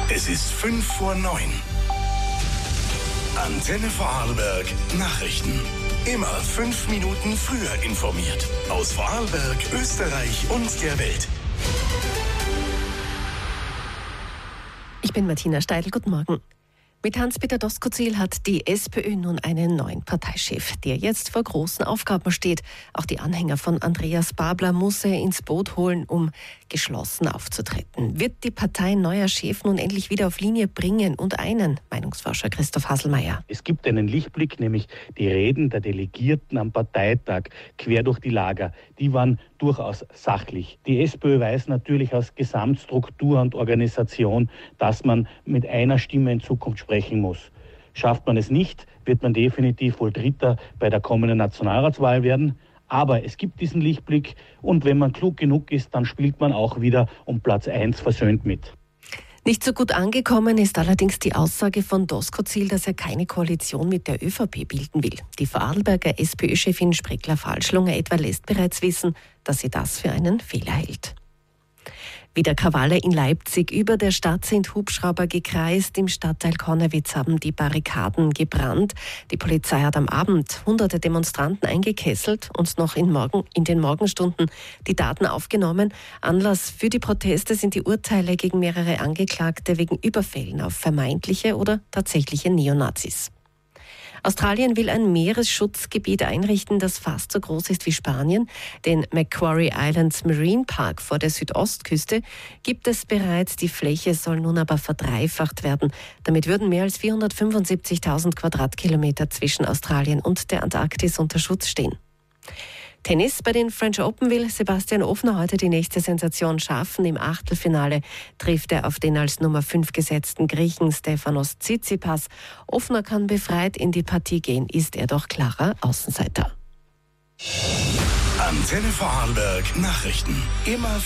Es ist 5:05. Antenne Vorarlberg Nachrichten. Immer 5 Minuten früher informiert. Aus Vorarlberg, Österreich und der Welt. Ich bin Martina Steidl, guten Morgen. Mit Hans-Peter Doskozil hat die SPÖ nun einen neuen Parteichef, der jetzt vor großen Aufgaben steht. Auch die Anhänger von Andreas Babler muss er ins Boot holen, um geschlossen aufzutreten. Wird die Partei neuer Chef nun endlich wieder auf Linie bringen und einen? Meinungsforscher Christoph Hasselmeier. Es gibt einen Lichtblick, nämlich die Reden der Delegierten am Parteitag quer durch die Lager. Die waren durchaus sachlich. Die SPÖ weiß natürlich aus Gesamtstruktur und Organisation, dass man mit einer Stimme in Zukunft sprechen muss. Schafft man es nicht, wird man definitiv wohl Dritter bei der kommenden Nationalratswahl werden. Aber es gibt diesen Lichtblick und wenn man klug genug ist, dann spielt man auch wieder um Platz 1 versöhnt mit. Nicht so gut angekommen ist allerdings die Aussage von Doskozil, dass er keine Koalition mit der ÖVP bilden will. Die Vorarlberger SPÖ-Chefin Spreckler-Falschlunger etwa lässt bereits wissen, dass sie das für einen Fehler hält. Wieder Krawalle in Leipzig. Über der Stadt sind Hubschrauber gekreist. Im Stadtteil Konnewitz haben die Barrikaden gebrannt. Die Polizei hat am Abend hunderte Demonstranten eingekesselt und noch in den Morgenstunden die Daten aufgenommen. Anlass für die Proteste sind die Urteile gegen mehrere Angeklagte wegen Überfällen auf vermeintliche oder tatsächliche Neonazis. Australien will ein Meeresschutzgebiet einrichten, das fast so groß ist wie Spanien. Den Macquarie Islands Marine Park vor der Südostküste gibt es bereits. Die Fläche soll nun aber verdreifacht werden. Damit würden mehr als 475.000 Quadratkilometer zwischen Australien und der Antarktis unter Schutz stehen. Tennis. Bei den French Open will Sebastian Ofner heute die nächste Sensation schaffen. Im Achtelfinale trifft er auf den als Nummer 5 gesetzten Griechen Stefanos Tsitsipas. Ofner kann befreit in die Partie gehen, ist er doch klarer Außenseiter. Antenne Vorarlberg Nachrichten. Immer